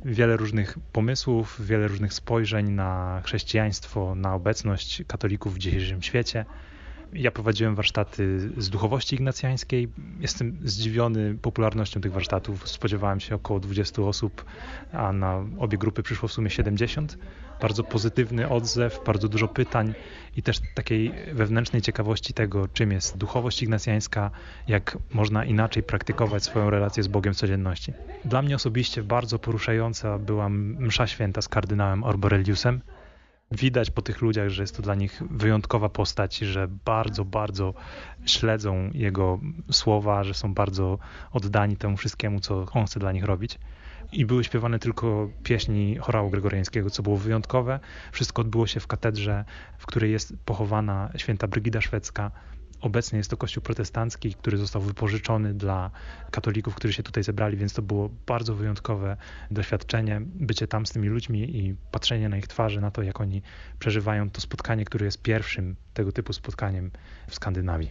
wiele różnych pomysłów, wiele różnych spojrzeń na chrześcijaństwo, na obecność katolików w dzisiejszym świecie. Ja prowadziłem warsztaty z duchowości ignacjańskiej. Jestem zdziwiony popularnością tych warsztatów. Spodziewałem się około 20 osób, a na obie grupy przyszło w sumie 70. Bardzo pozytywny odzew, bardzo dużo pytań i też takiej wewnętrznej ciekawości tego, czym jest duchowość ignacjańska, jak można inaczej praktykować swoją relację z Bogiem w codzienności. Dla mnie osobiście bardzo poruszająca była msza święta z kardynałem Arboreliusem. Widać po tych ludziach, że jest to dla nich wyjątkowa postać, że bardzo, bardzo śledzą jego słowa, że są bardzo oddani temu wszystkiemu, co on chce dla nich robić. I były śpiewane tylko pieśni chorału gregoriańskiego, co było wyjątkowe. Wszystko odbyło się w katedrze, w której jest pochowana święta Brygida Szwedzka. Obecnie jest to kościół protestancki, który został wypożyczony dla katolików, którzy się tutaj zebrali, więc to było bardzo wyjątkowe doświadczenie, bycie tam z tymi ludźmi i patrzenie na ich twarze, na to, jak oni przeżywają to spotkanie, które jest pierwszym tego typu spotkaniem w Skandynawii.